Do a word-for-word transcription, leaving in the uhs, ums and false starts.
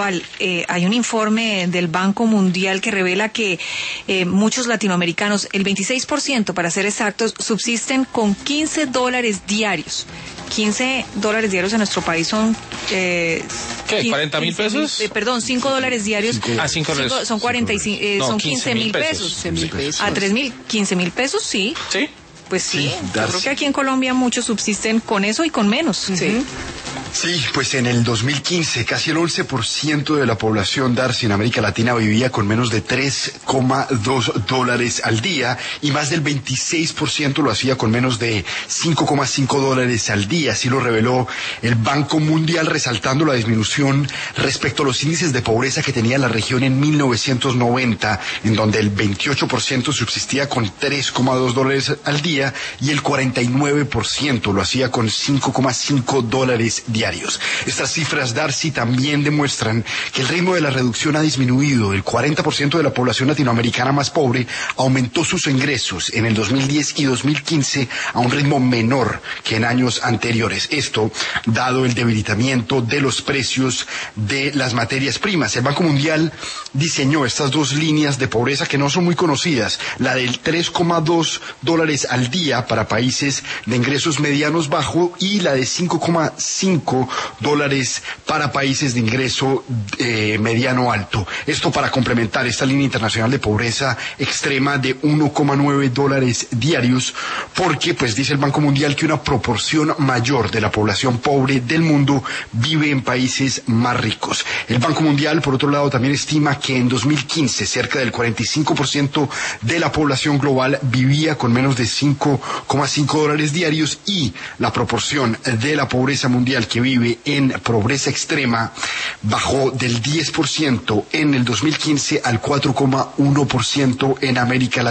global. Eh, hay un informe del Banco Mundial que revela que eh, muchos latinoamericanos, el veintiséis por ciento para ser exactos, subsisten con quince dólares diarios. quince dólares diarios en nuestro país son... Eh, ¿Qué? ¿cuarenta mil pesos? Eh, perdón, cinco dólares diarios. Cinco, ah, cinco dólares. Son cuarenta y cinco, eh, no, son quince mil pesos. pesos. A tres mil, quince mil pesos, sí. ¿Sí? Pues sí, sí, yo creo que aquí en Colombia muchos subsisten con eso y con menos. Sí. Uh-huh. Sí, pues en el dos mil quince casi el once por ciento de la población, Darcy, en América Latina vivía con menos de tres coma dos dólares al día y más del veintiséis por ciento lo hacía con menos de cinco coma cinco dólares al día. Así lo reveló el Banco Mundial, resaltando la disminución respecto a los índices de pobreza que tenía la región en mil novecientos noventa, en donde el veintiocho por ciento subsistía con tres coma dos dólares al día y el cuarenta y nueve por ciento lo hacía con cinco coma cinco dólares diarios. Estas cifras, Darcy, también demuestran que el ritmo de la reducción ha disminuido. El cuarenta por ciento de la población latinoamericana más pobre aumentó sus ingresos en el dos mil diez y dos mil quince a un ritmo menor que en años anteriores. Esto dado el debilitamiento de los precios de las materias primas. El Banco Mundial diseñó estas dos líneas de pobreza que no son muy conocidas, la del tres coma dos dólares al día para países de ingresos medianos bajos y la de cinco coma cinco dólares para países de ingreso eh, mediano alto. Esto para complementar esta línea internacional de pobreza extrema de uno coma nueve dólares diarios, porque pues dice el Banco Mundial que una proporción mayor de la población pobre del mundo vive en países más ricos. El Banco Mundial, por otro lado, también estima que en dos mil quince cerca del cuarenta y cinco por ciento de la población global vivía con menos de cinco coma cinco dólares diarios y la proporción de la pobreza mundial que vive en pobreza extrema bajó del diez por ciento en el dos mil quince al cuatro coma uno por ciento en América Latina.